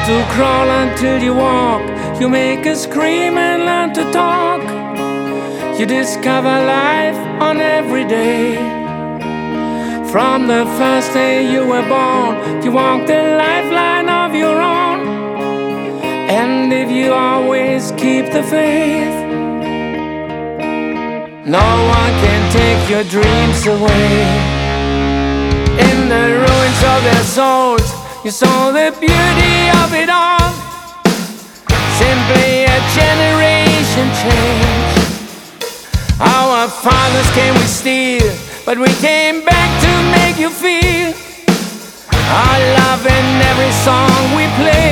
to crawl until you walk. You make a scream and learn to talk. You discover life on every day. From the first day you were born, you walk the lifeline of your own. And if you always keep the faith, no one can take your dreams away. In the ruins of their souls, you saw the beauty of it all. Simply a generation change. Our fathers came with steel, but we came back to make you feel our love in every song we play.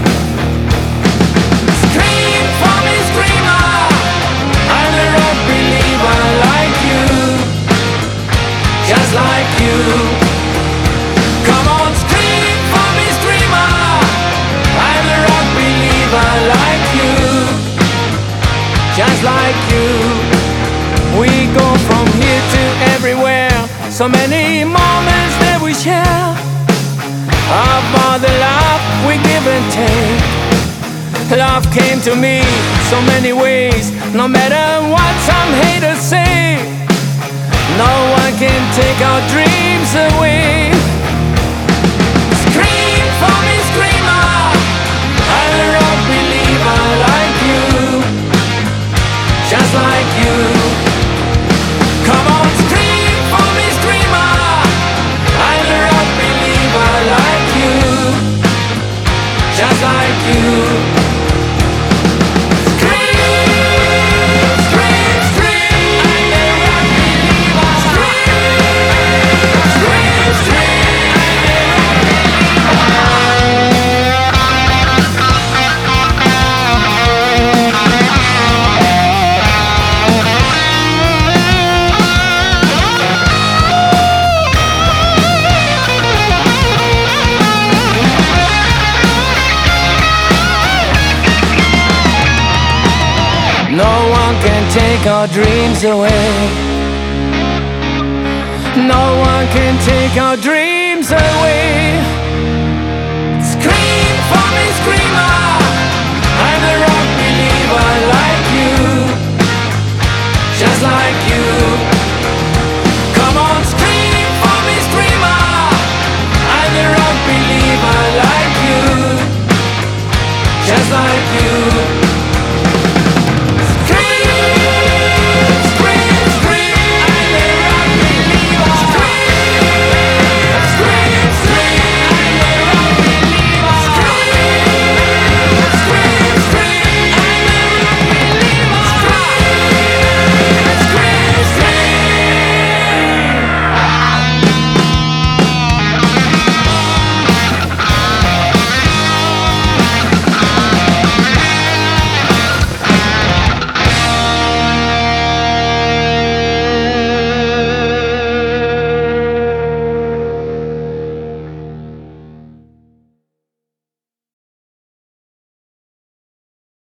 Scream for me, screamer, I'm a rock believer like you, just like you. Come on, scream for me, screamer, I'm a rock believer like you, just like you. We go from here to everywhere, so many moments that we share, of all the love we give and take. Love came to me so many ways, no matter what some haters say. No one can take our dreams away. Scream for me, screamer, I'm a rock believer like you, just like you. Come on, scream for me, screamer, I'm a rock believer like you, just like you. No one can take our dreams away. No one can take our dreams away. Scream for me, screamer, I'm a rock believer like